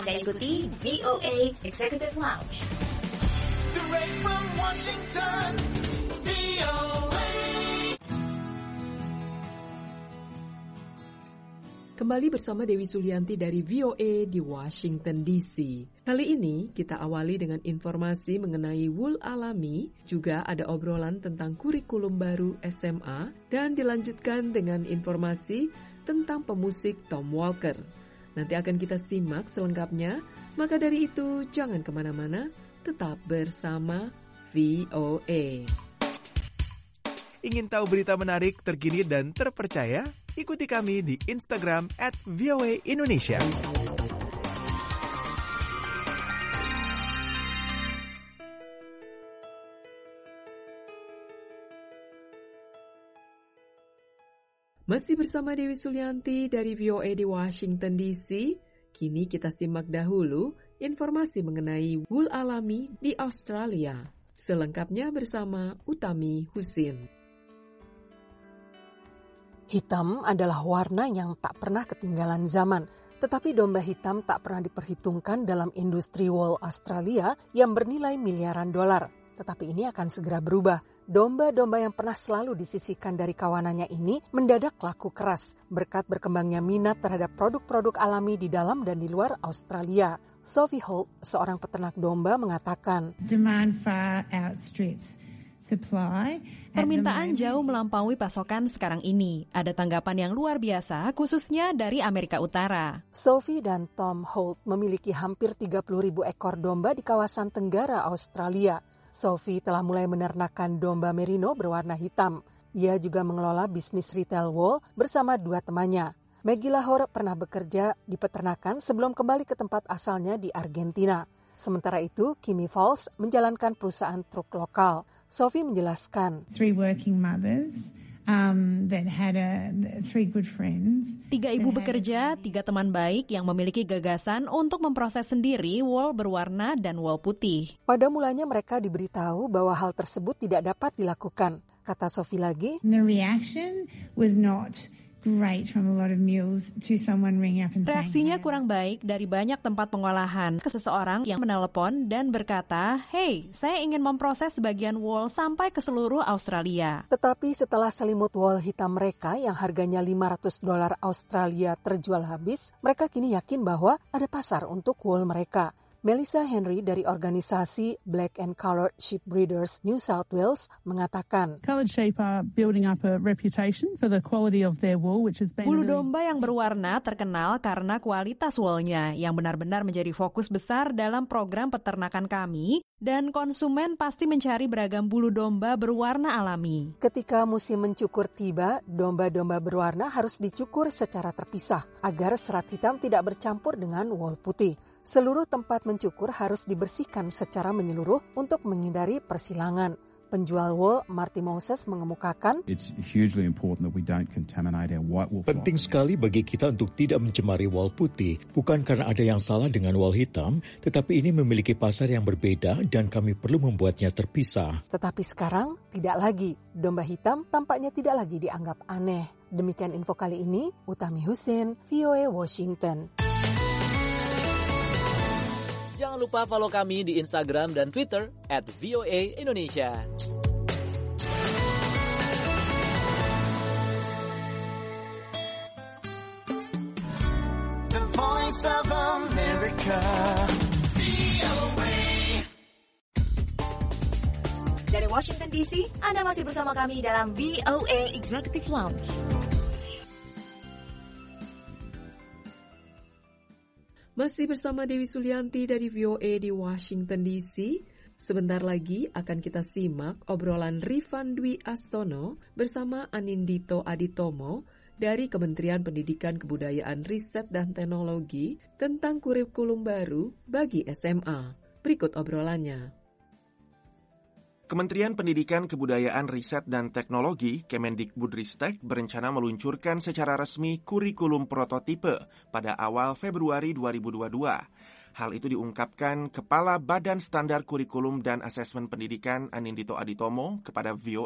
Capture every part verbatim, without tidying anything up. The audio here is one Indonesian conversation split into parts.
Anda ikuti V O A Executive Lounge. Direct from Washington, V O A. Kembali bersama Dewi Sulianti dari V O A di Washington D C. Kali ini kita awali dengan informasi mengenai wool alami, juga ada obrolan tentang kurikulum baru S M A, dan dilanjutkan dengan informasi tentang pemusik Tom Walker. Nanti akan kita simak selengkapnya, maka dari itu jangan kemana-mana, tetap bersama V O A. Ingin tahu berita menarik, terkini, dan terpercaya? Ikuti kami di Instagram at V O A Indonesia. Masih bersama Dewi Sulianti dari V O A di Washington D C. Kini kita simak dahulu informasi mengenai wool alami di Australia. Selengkapnya bersama Utami Husin. Hitam adalah warna yang tak pernah ketinggalan zaman, tetapi domba hitam tak pernah diperhitungkan dalam industri wool Australia yang bernilai miliaran dolar. Tetapi ini akan segera berubah. Domba-domba yang pernah selalu disisihkan dari kawanannya ini mendadak laku keras berkat berkembangnya minat terhadap produk-produk alami di dalam dan di luar Australia. Sophie Holt, seorang peternak domba, mengatakan, Demand far outstrips supply. Permintaan jauh melampaui pasokan sekarang ini. Ada tanggapan yang luar biasa, khususnya dari Amerika Utara. Sophie dan Tom Holt memiliki hampir tiga puluh ribu ekor domba di kawasan tenggara Australia. Sophie telah mulai menernakan domba merino berwarna hitam. Ia juga mengelola bisnis retail wool bersama dua temannya. Maggie Lahore pernah bekerja di peternakan sebelum kembali ke tempat asalnya di Argentina. Sementara itu, Kimmy Falls menjalankan perusahaan truk lokal. Sophie menjelaskan, Three working mothers um, that had a, three good friends. Tiga ibu bekerja, tiga teman baik yang memiliki gagasan untuk memproses sendiri wool berwarna dan wool putih. Pada mulanya mereka diberitahu bahwa hal tersebut tidak dapat dilakukan. Kata Sophie lagi, The reaction was not great from a lot of mills to someone ringing up and saying, Reaksinya kurang baik dari banyak tempat pengolahan ke seseorang yang menelepon dan berkata, Hey, saya ingin memproses sebagian wool sampai ke seluruh Australia. Tetapi setelah selimut wool hitam mereka yang harganya lima ratus dolar Australia terjual habis, mereka kini yakin bahwa ada pasar untuk wool mereka. Melissa Henry dari organisasi Black and Coloured Sheep Breeders New South Wales mengatakan, Coloured sheep are building up a reputation for the quality of their wool, which has been Bulu really... domba yang berwarna terkenal karena kualitas woolnya yang benar-benar menjadi fokus besar dalam program peternakan kami, dan konsumen pasti mencari beragam bulu domba berwarna alami. Ketika musim mencukur tiba, domba-domba berwarna harus dicukur secara terpisah agar serat hitam tidak bercampur dengan wool putih. Seluruh tempat mencukur harus dibersihkan secara menyeluruh untuk menghindari persilangan. Penjual wool, Marty Moses, mengemukakan, It's hugely important that we don't contaminate our white wool. Penting sekali bagi kita untuk tidak mencemari wool putih, bukan karena ada yang salah dengan wool hitam, tetapi ini memiliki pasar yang berbeda dan kami perlu membuatnya terpisah. Tetapi sekarang tidak lagi. Domba hitam tampaknya tidak lagi dianggap aneh. Demikian info kali ini, Utami Husin, V O A Washington. Jangan lupa follow kami di Instagram dan Twitter at V O A Indonesia. The Voice of America, V O A. Dari Washington D C, Anda masih bersama kami dalam V O A Executive Lounge. Masih bersama Dewi Sulianti dari V O A di Washington D C. Sebentar lagi akan kita simak obrolan Rifan Dwi Astono bersama Anindito Aditomo dari Kementerian Pendidikan Kebudayaan Riset dan Teknologi tentang kurikulum baru bagi S M A. Berikut obrolannya. Kementerian Pendidikan Kebudayaan Riset dan Teknologi Kemendikbudristek berencana meluncurkan secara resmi kurikulum prototipe pada awal Februari dua ribu dua puluh dua. Hal itu diungkapkan Kepala Badan Standar Kurikulum dan Asesmen Pendidikan Anindito Aditomo kepada V O A.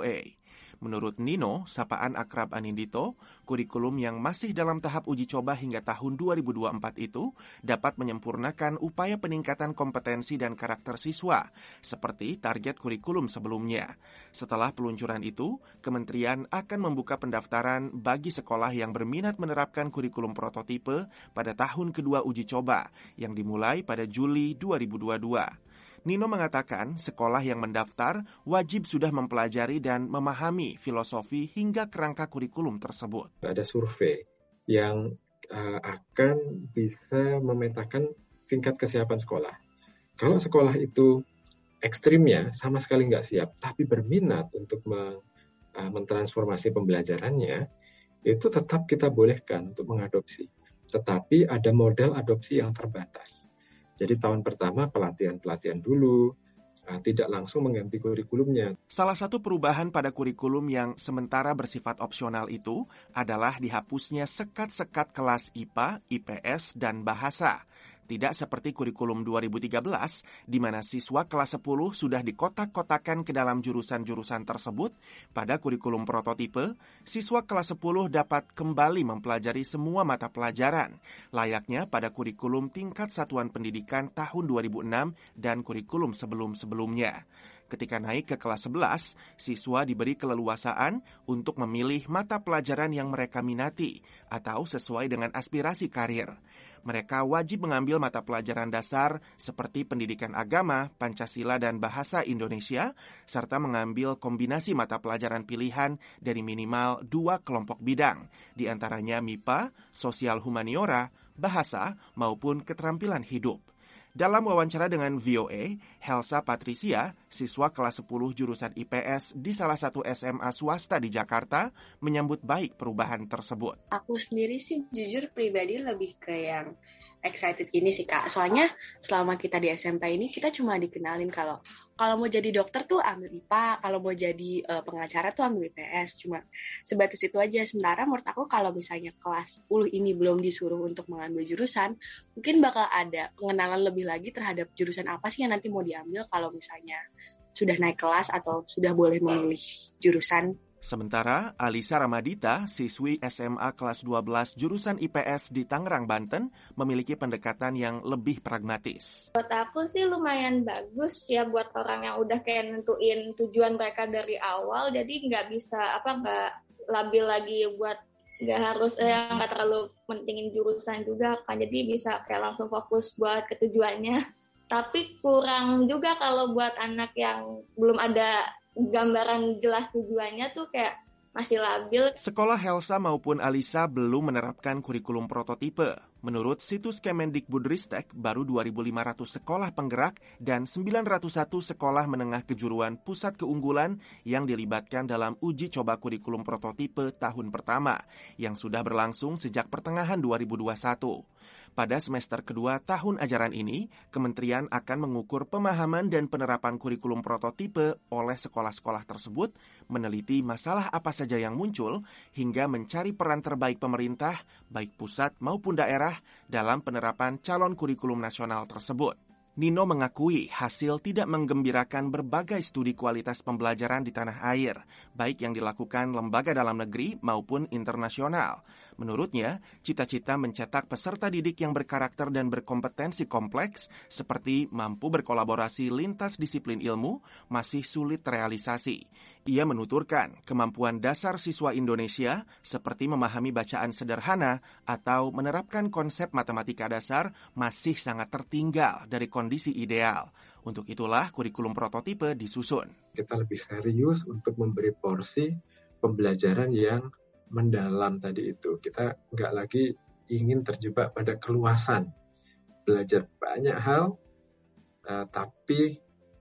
Menurut Nino, sapaan akrab Anindito, kurikulum yang masih dalam tahap uji coba hingga tahun dua ribu dua puluh empat itu dapat menyempurnakan upaya peningkatan kompetensi dan karakter siswa, seperti target kurikulum sebelumnya. Setelah peluncuran itu, Kementerian akan membuka pendaftaran bagi sekolah yang berminat menerapkan kurikulum prototipe pada tahun kedua uji coba, yang dimulai pada Juli dua ribu dua puluh dua. Nino mengatakan sekolah yang mendaftar wajib sudah mempelajari dan memahami filosofi hingga kerangka kurikulum tersebut. Ada survei yang uh, akan bisa memetakan tingkat kesiapan sekolah. Kalau sekolah itu ekstrimnya sama sekali nggak siap, tapi berminat untuk men, uh, mentransformasi pembelajarannya, itu tetap kita bolehkan untuk mengadopsi. Tetapi ada model adopsi yang terbatas. Jadi tahun pertama pelatihan-pelatihan dulu, uh, tidak langsung mengganti kurikulumnya. Salah satu perubahan pada kurikulum yang sementara bersifat opsional itu adalah dihapusnya sekat-sekat kelas I P A, I P S, dan bahasa. Tidak seperti kurikulum dua ribu tiga belas, di mana siswa kelas sepuluh sudah dikotak-kotakan ke dalam jurusan-jurusan tersebut. Pada kurikulum prototipe, siswa kelas sepuluh dapat kembali mempelajari semua mata pelajaran, layaknya pada kurikulum tingkat satuan pendidikan tahun dua ribu enam dan kurikulum sebelum-sebelumnya. Ketika naik ke kelas sebelas, siswa diberi keleluasaan untuk memilih mata pelajaran yang mereka minati atau sesuai dengan aspirasi karir. Mereka wajib mengambil mata pelajaran dasar seperti pendidikan agama, Pancasila, dan bahasa Indonesia, serta mengambil kombinasi mata pelajaran pilihan dari minimal dua kelompok bidang, di antaranya M I P A, sosial humaniora, bahasa, maupun keterampilan hidup. Dalam wawancara dengan V O A, Helsa Patricia, siswa kelas sepuluh jurusan I P S di salah satu S M A swasta di Jakarta, menyambut baik perubahan tersebut. Aku sendiri sih jujur pribadi lebih ke yang excited gini sih Kak. Soalnya selama kita di S M P ini kita cuma dikenalin kalau kalau mau jadi dokter tuh ambil I P A, kalau mau jadi uh, pengacara tuh ambil I P S. Cuma sebatas itu aja. Sementara menurut aku kalau misalnya kelas sepuluh ini belum disuruh untuk mengambil jurusan, mungkin bakal ada pengenalan lebih lagi terhadap jurusan apa sih yang nanti mau diambil kalau misalnya sudah naik kelas atau sudah boleh memilih jurusan. Sementara Alisa Ramadita, siswi S M A kelas dua belas jurusan I P S di Tangerang, Banten, memiliki pendekatan yang lebih pragmatis. Buat aku sih lumayan bagus ya buat orang yang udah kayak nentuin tujuan mereka dari awal, jadi nggak bisa apa nggak labil lagi buat nggak harus eh, nggak terlalu pentingin jurusan juga kan, jadi bisa kayak langsung fokus buat ke tujuannya. Tapi kurang juga kalau buat anak yang belum ada gambaran jelas tujuannya tuh kayak masih labil. Sekolah Helsa maupun Alisa belum menerapkan kurikulum prototipe. Menurut situs Kemendikbudristek, baru dua ribu lima ratus sekolah penggerak dan sembilan ratus satu sekolah menengah kejuruan pusat keunggulan yang dilibatkan dalam uji coba kurikulum prototipe tahun pertama, yang sudah berlangsung sejak pertengahan dua ribu dua puluh satu. Pada semester kedua tahun ajaran ini, Kementerian akan mengukur pemahaman dan penerapan kurikulum prototipe oleh sekolah-sekolah tersebut, meneliti masalah apa saja yang muncul, hingga mencari peran terbaik pemerintah, baik pusat maupun daerah, dalam penerapan calon kurikulum nasional tersebut. Nino mengakui hasil tidak menggembirakan berbagai studi kualitas pembelajaran di tanah air, baik yang dilakukan lembaga dalam negeri maupun internasional. Menurutnya, cita-cita mencetak peserta didik yang berkarakter dan berkompetensi kompleks, seperti mampu berkolaborasi lintas disiplin ilmu, masih sulit terrealisasi. Ia menuturkan kemampuan dasar siswa Indonesia, seperti memahami bacaan sederhana atau menerapkan konsep matematika dasar, masih sangat tertinggal dari kondisi ideal. Untuk itulah kurikulum prototipe disusun. Kita lebih serius untuk memberi porsi pembelajaran yang mendalam tadi itu. Kita nggak lagi ingin terjebak pada keluasan. Belajar banyak hal, uh, tapi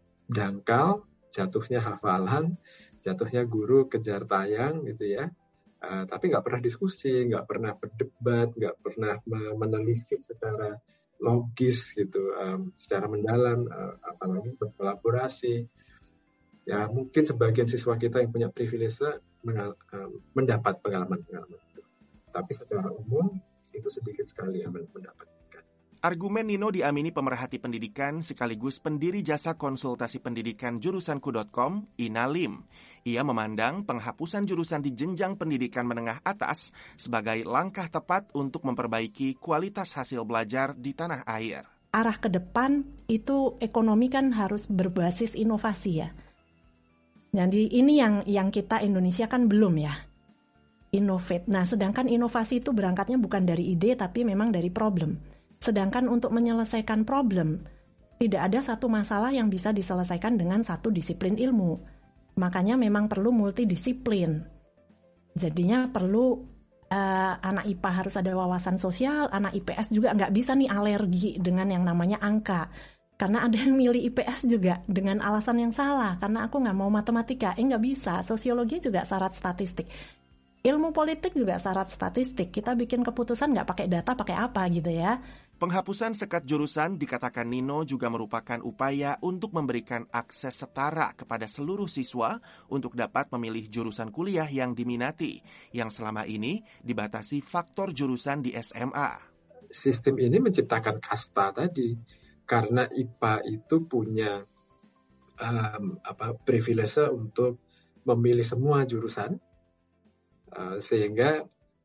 dangkal, jatuhnya hafalan, jatuhnya guru kejar tayang gitu ya. Uh, tapi nggak pernah diskusi, nggak pernah berdebat, nggak pernah menelisik secara logis gitu, um, secara mendalam, uh, apalagi berkolaborasi. Ya mungkin sebagian siswa kita yang punya privilege mengal- um, mendapat pengalaman-pengalaman itu. Tapi secara umum itu sedikit sekali yang mendapat. Argumen Nino diamini pemerhati pendidikan sekaligus pendiri jasa konsultasi pendidikan jurusanku dot com, Ina Lim. Ia memandang penghapusan jurusan di jenjang pendidikan menengah atas sebagai langkah tepat untuk memperbaiki kualitas hasil belajar di tanah air. Arah ke depan itu ekonomi kan harus berbasis inovasi ya. Jadi ini yang yang kita Indonesia kan belum ya. Innovate. Nah, sedangkan inovasi itu berangkatnya bukan dari ide tapi memang dari problem. Sedangkan untuk menyelesaikan problem, tidak ada satu masalah yang bisa diselesaikan dengan satu disiplin ilmu. Makanya memang perlu multidisiplin. Jadinya perlu uh, anak I P A harus ada wawasan sosial, anak I P S juga nggak bisa nih alergi dengan yang namanya angka. Karena ada yang milih I P S juga dengan alasan yang salah. Karena aku nggak mau matematika, eh nggak bisa. Sosiologi juga syarat statistik. Ilmu politik juga syarat statistik. Kita bikin keputusan nggak pakai data, pakai apa gitu ya. Penghapusan sekat jurusan dikatakan Nino juga merupakan upaya untuk memberikan akses setara kepada seluruh siswa untuk dapat memilih jurusan kuliah yang diminati, yang selama ini dibatasi faktor jurusan di S M A. Sistem ini menciptakan kasta tadi, karena I P A itu punya um, apa privilege untuk memilih semua jurusan, uh, sehingga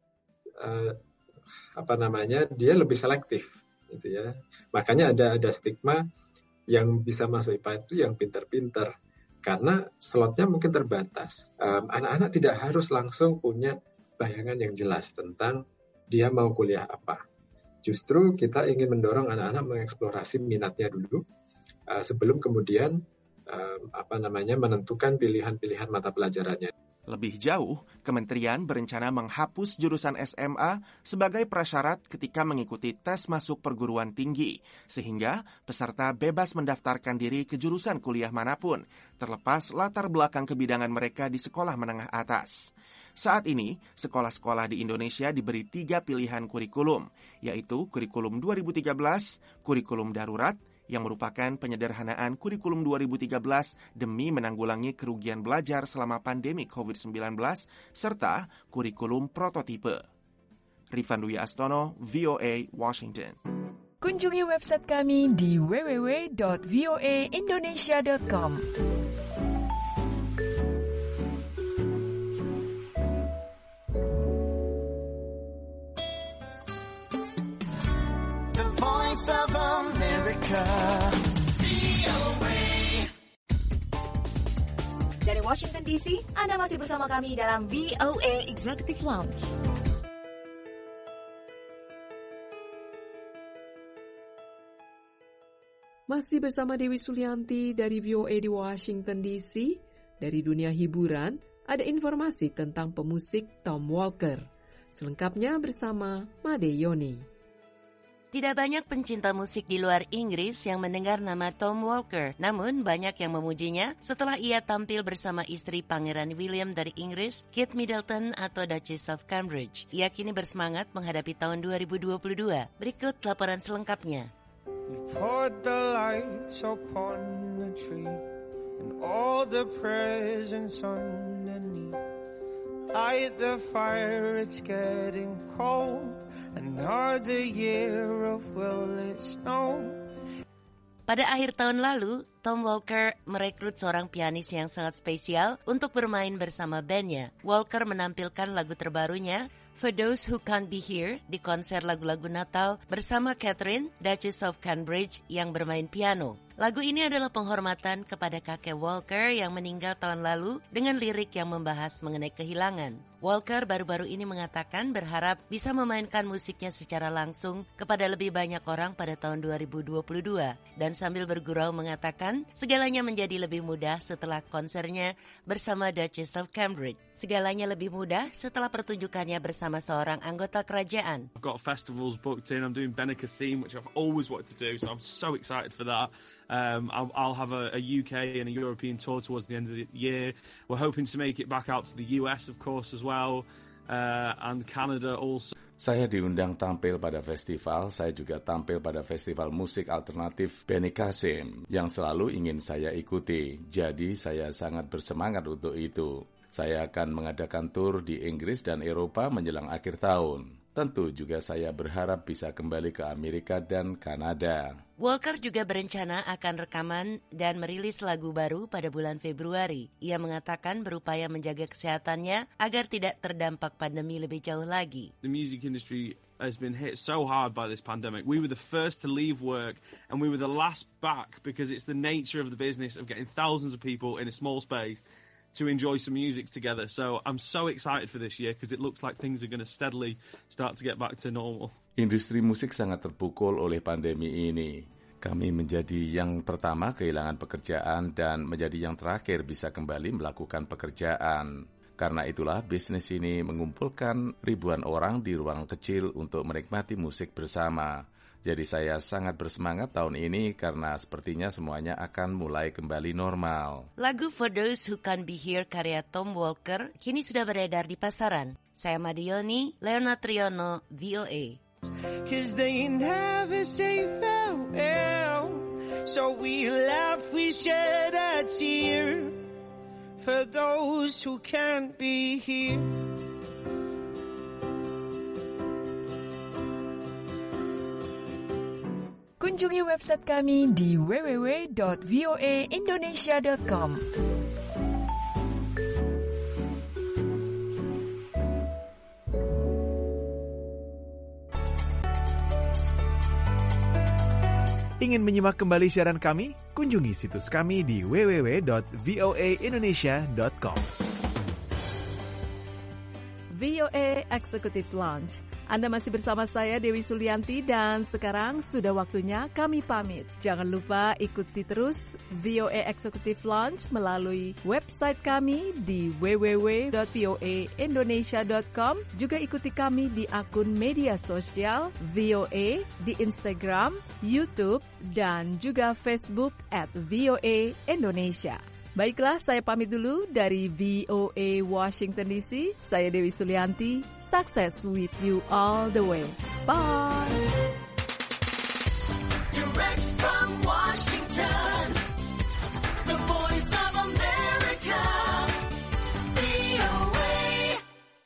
uh, apa namanya dia lebih selektif. Gitu ya. Makanya ada ada stigma yang bisa masuk I P A itu yang pintar-pintar karena slotnya mungkin terbatas. Um, anak-anak tidak harus langsung punya bayangan yang jelas tentang dia mau kuliah apa. Justru kita ingin mendorong anak-anak mengeksplorasi minatnya dulu uh, sebelum kemudian um, apa namanya menentukan pilihan-pilihan mata pelajarannya. Lebih jauh, Kementerian berencana menghapus jurusan S M A sebagai prasyarat ketika mengikuti tes masuk perguruan tinggi, sehingga peserta bebas mendaftarkan diri ke jurusan kuliah manapun, terlepas latar belakang kebidangan mereka di sekolah menengah atas. Saat ini, sekolah-sekolah di Indonesia diberi tiga pilihan kurikulum, yaitu kurikulum dua ribu tiga belas, kurikulum darurat, yang merupakan penyederhanaan kurikulum dua ribu tiga belas demi menanggulangi kerugian belajar selama pandemi covid sembilan belas, serta kurikulum prototipe. Rifan Dwi Astono, V O A, Washington. Kunjungi website kami di w w w dot v o a indonesia dot com. The Voice of America, V O A. Dari Washington D C, Anda masih bersama kami dalam V O A Executive Lounge. Masih bersama Dewi Sulianti dari V O A di Washington D C. Dari dunia hiburan, ada informasi tentang pemusik Tom Walker. Selengkapnya bersama Made Yoni. Tidak banyak pencinta musik di luar Inggris yang mendengar nama Tom Walker. Namun banyak yang memujinya setelah ia tampil bersama istri Pangeran William dari Inggris, Kate Middleton atau Duchess of Cambridge. Ia kini bersemangat menghadapi tahun dua ribu dua puluh dua. Berikut laporan selengkapnya. We poured the lights upon the tree and all the presents underneath. Light the fire, it's getting cold. Another year of will it snow. Pada akhir tahun lalu, Tom Walker merekrut seorang pianis yang sangat spesial untuk bermain bersama bandnya. Walker menampilkan lagu terbarunya, For Those Who Can't Be Here, di konser lagu-lagu Natal bersama Catherine, Duchess of Cambridge, yang bermain piano. Lagu ini adalah penghormatan kepada kakek Walker yang meninggal tahun lalu dengan lirik yang membahas mengenai kehilangan. Walker baru-baru ini mengatakan berharap bisa memainkan musiknya secara langsung kepada lebih banyak orang pada tahun dua ribu dua puluh dua. Dan sambil bergurau mengatakan segalanya menjadi lebih mudah setelah konsernya bersama Duchess of Cambridge. Segalanya lebih mudah setelah pertunjukannya bersama seorang anggota kerajaan. I've got festivals booked in. I'm doing Bene Kassim, which I've always wanted to do, so I'm so excited for that. Um, I'll, I'll have a, a U K and a European tour towards the end of the year. We're hoping to make it back out to the U S, of course, as well, uh, and Canada also. Saya diundang tampil pada festival, saya juga tampil pada festival musik alternatif Bene Kassim yang selalu ingin saya ikuti. Jadi saya sangat bersemangat untuk itu. Saya akan mengadakan tur di Inggris dan Eropa menjelang akhir tahun. Tentu juga saya berharap bisa kembali ke Amerika dan Kanada. Walker juga berencana akan rekaman dan merilis lagu baru pada bulan Februari. Ia mengatakan berupaya menjaga kesehatannya agar tidak terdampak pandemi lebih jauh lagi. The music industry has been hit so hard by this pandemic. We were the first to leave work and we were the last back because it's the nature of the business of getting thousands of people in a small space to enjoy some music together. So I'm so excited for this year because it looks like things are going to steadily start to get back to normal. Industri musik sangat terpukul oleh pandemi ini. Kami menjadi yang pertama kehilangan pekerjaan dan menjadi yang terakhir bisa kembali melakukan pekerjaan. Karena itulah bisnis ini mengumpulkan ribuan orang di ruang kecil untuk menikmati musik bersama. Jadi saya sangat bersemangat tahun ini karena sepertinya semuanya akan mulai kembali normal. Lagu For Those Who Can't Be Here karya Tom Walker kini sudah beredar di pasaran. Saya Madioni, Leonard Triono, V O A. Cause they never say farewell. So we laugh, we shed a tear for those who can't be here. Kunjungi website kami di w w w dot v o a indonesia dot com. Ingin menyimak kembali siaran kami? Kunjungi situs kami di w w w dot v o a indonesia dot com. V O A Executive Lounge. Anda masih bersama saya Dewi Sulianti dan sekarang sudah waktunya kami pamit. Jangan lupa ikuti terus V O A Executive Lounge melalui website kami di w w w dot v o a indonesia dot com. Juga ikuti kami di akun media sosial V O A di Instagram, YouTube, dan juga Facebook at V O A Indonesia. Baiklah, saya pamit dulu dari V O A Washington D C. Saya Dewi Sulianti. Success with you all the way. Bye!